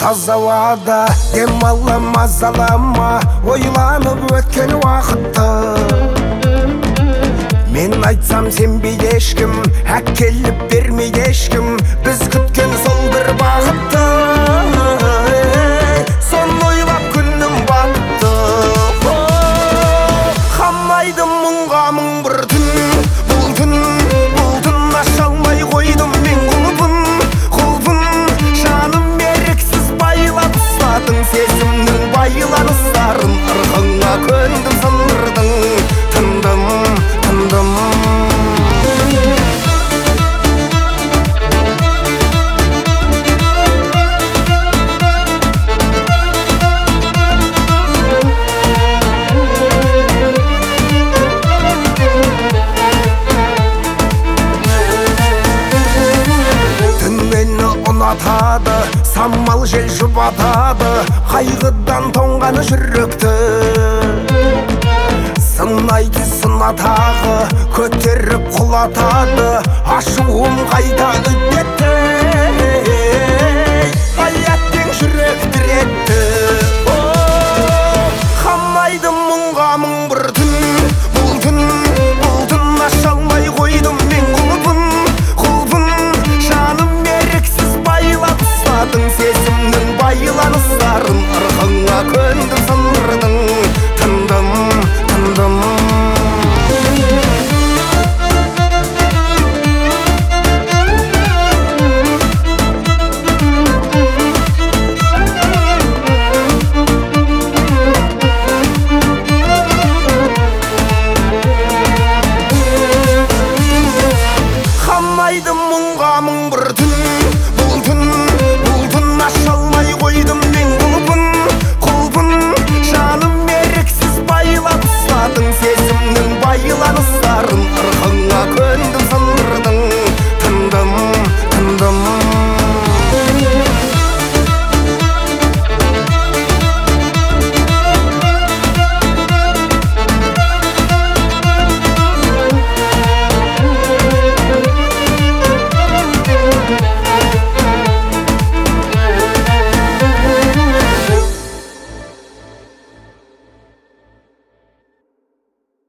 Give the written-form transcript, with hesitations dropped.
таза ауада демала мазалама, ойланып өткен уақытты. Мен айтсам сенбейді ешкім, әкеліп бермейді ешкім, біз күткен сол бір бақытты. Соны ойлап күнім батты. Қамайды мұңға мың бір түн, бұл түн аша алмай қойдым мен құлпын. Жаным еріксіз байлап ұстадың сезімнің байланыстарын, ырғыңа көндім сындырдың. Тындым ұнатады, самал жел жұбатады, қайғыдан тоңғаны жүректі. Сынайды сынатағы, көтеріп құлатады, ашуым қайта үдетті. Аяттен жүрек диретті. Қамайды мұңға мың бір түн, бұл түн аша алмай қойдым мен құлпын. Жаным еріксіз байлап ұстадың сезімнің байланыстарын, ырғыңа көндім сындырдың. Тындым Қамайды